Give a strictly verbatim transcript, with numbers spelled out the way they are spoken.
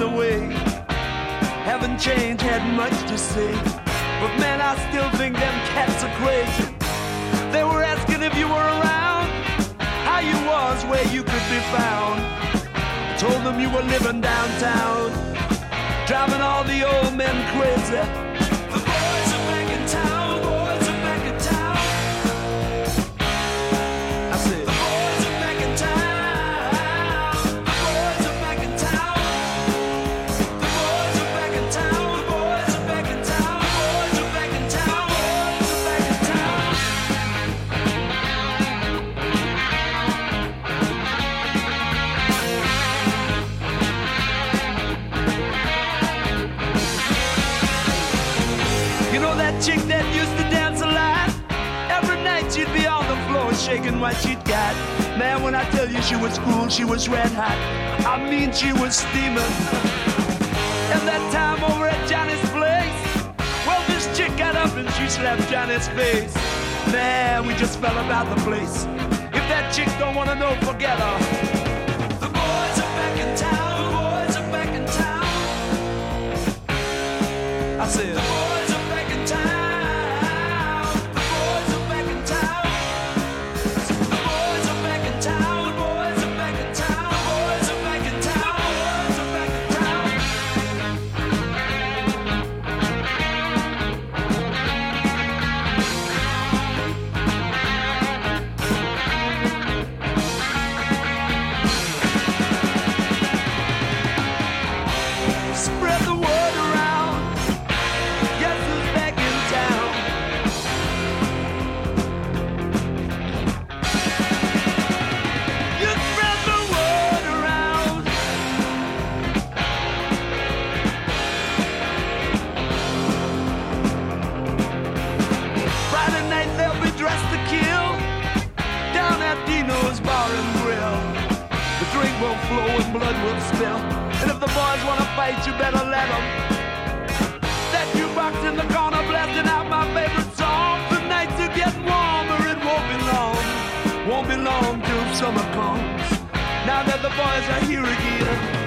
away. Haven't changed, had much to say, but man, I still think them cats are crazy. They were asking if you were around, how you was, where you could be found. Told them you were living downtown, driving all the old men crazy. The boys are back in town, boys are back in town. I said, the boys are back in town, the boys are back in town. The boys are back in town, the boys are back in town, the boys are back in town, boys are back in town. You know that chick that used to dance a lot? Every night she'd be on the floor shaking what she'd got. Man, when I tell you she was cool, she was red hot. I mean, she was steaming. And that time over at Johnny's place, well, this chick got up and she slapped Johnny's face. Man, we just fell about the place. If that chick don't wanna know, forget her. The boys are back in town, the boys are back in town. I said, the boys are back in town, the boys are back in town. The boys are back in town, the boys are back in town, the boys are back in town, the boys are back in town. Spread the word around, guess who's back in town? You spread the word around. Friday night they'll be dressed to kill down at Dino's Bar and Grill. The drink will flow and blood will spill, and if the boys wanna fight, you better let them. That jukebox in the corner blasting out my favorite song. The nights are getting warmer, it won't be long. Won't be long till summer comes. Now that the boys are here again,